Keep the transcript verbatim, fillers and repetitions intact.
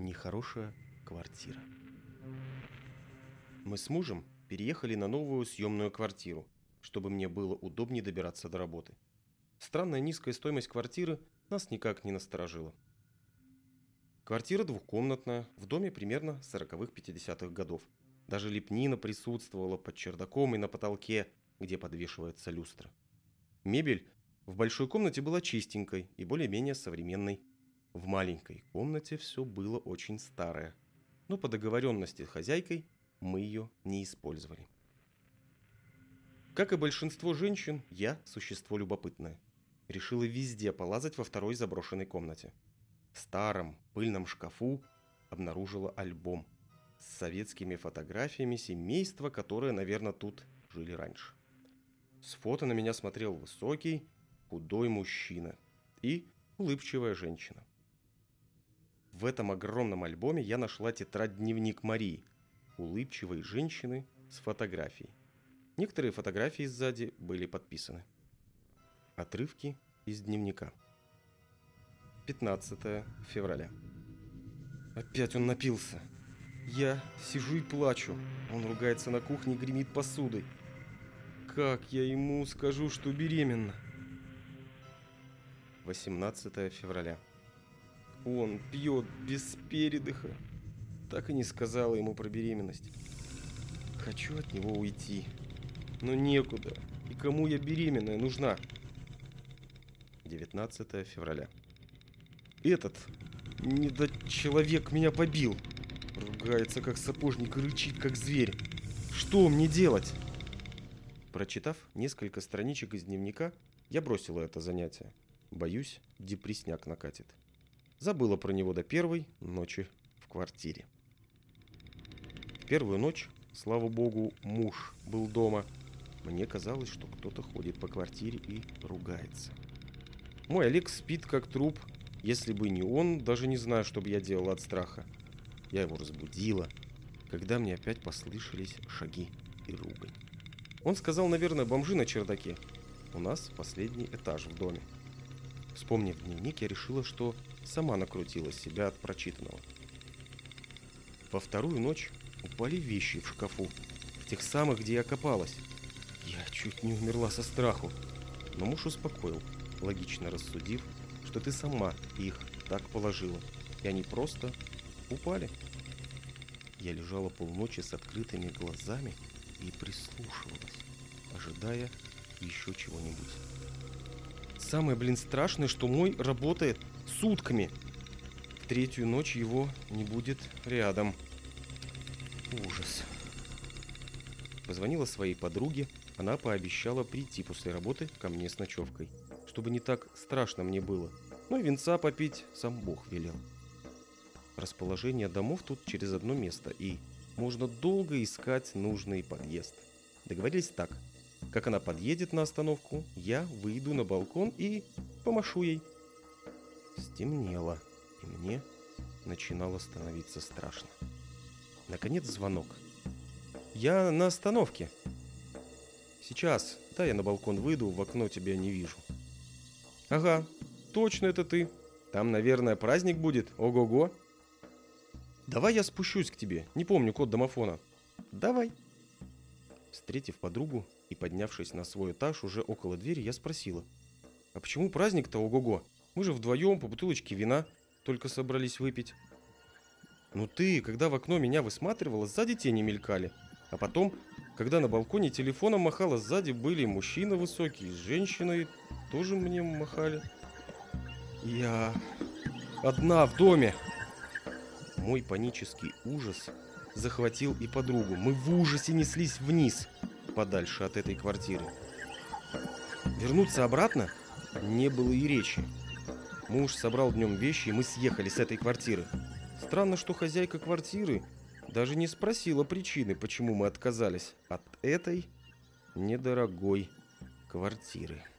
Нехорошая квартира. Мы с мужем переехали на новую съемную квартиру, чтобы мне было удобнее добираться до работы. Странная низкая стоимость квартиры нас никак не насторожила. Квартира двухкомнатная, в доме примерно сороковых-пятидесятых годов. Даже лепнина присутствовала под чердаком и на потолке, где подвешивается люстра. Мебель в большой комнате была чистенькой и более-менее современной. В маленькой комнате все было очень старое, но по договоренности с хозяйкой мы ее не использовали. Как и большинство женщин, я существо любопытное. Решила везде полазать во второй заброшенной комнате. В старом пыльном шкафу обнаружила альбом с советскими фотографиями семейства, которые, наверное, тут жили раньше. С фото на меня смотрел высокий, худой мужчина и улыбчивая женщина. В этом огромном альбоме я нашла тетрадь-дневник Марии, улыбчивой женщины с фотографией. Некоторые фотографии сзади были подписаны. Отрывки из дневника. пятнадцатое февраля. Опять он напился. Я сижу и плачу. Он ругается на кухне и гремит посудой. Как я ему скажу, что беременна? восемнадцатое февраля. Он пьет без передыха. Так и не сказала ему про беременность. Хочу от него уйти, но некуда. И кому я беременная нужна? девятнадцатое февраля. Этот недочеловек меня побил. Ругается как сапожник и рычит как зверь. Что мне делать? Прочитав несколько страничек из дневника, я бросила это занятие. Боюсь, депрессняк накатит. Забыла про него до первой ночи в квартире. В первую ночь, слава богу, муж был дома. Мне казалось, что кто-то ходит по квартире и ругается. Мой Олег спит как труп. Если бы не он, даже не знаю, что бы я делала от страха. Я его разбудила, когда мне опять послышались шаги и ругань. Он сказал, наверное, бомжи на чердаке. У нас последний этаж в доме. Вспомнив дневник, я решила, что сама накрутила себя от прочитанного. Во вторую ночь упали вещи в шкафу, в тех самых, где я копалась. Я чуть не умерла со страху, но муж успокоил, логично рассудив, что ты сама их так положила, и они просто упали. Я лежала полночи с открытыми глазами и прислушивалась, ожидая еще чего-нибудь. Самое, блин, страшное, что мой работает сутками. В третью ночь его не будет рядом. Ужас. Позвонила своей подруге. Она пообещала прийти после работы ко мне с ночевкой, чтобы не так страшно мне было. Но винца попить сам Бог велел. Расположение домов тут через одно место, и можно долго искать нужный подъезд. Договорились так. Как она подъедет на остановку, я выйду на балкон и помашу ей. Стемнело, и мне начинало становиться страшно. Наконец звонок. Я на остановке. Сейчас, да, я на балкон выйду, в окно тебя не вижу. Ага, точно это ты. Там, наверное, праздник будет, ого-го. Давай я спущусь к тебе, не помню код домофона. Давай. Встретив подругу и поднявшись на свой этаж уже около двери, я спросила: а почему праздник-то ого-го? Мы же вдвоем по бутылочке вина только собрались выпить. Ну ты, когда в окно меня высматривала, сзади тени мелькали. А потом, когда на балконе телефоном махала, сзади были мужчина высокий, с женщиной тоже мне махали. Я одна в доме. Мой панический ужас захватил и подругу. Мы в ужасе неслись вниз, подальше от этой квартиры. Вернуться обратно не было и речи. Муж собрал днем вещи, и мы съехали с этой квартиры. Странно, что хозяйка квартиры даже не спросила причины, почему мы отказались от этой недорогой квартиры.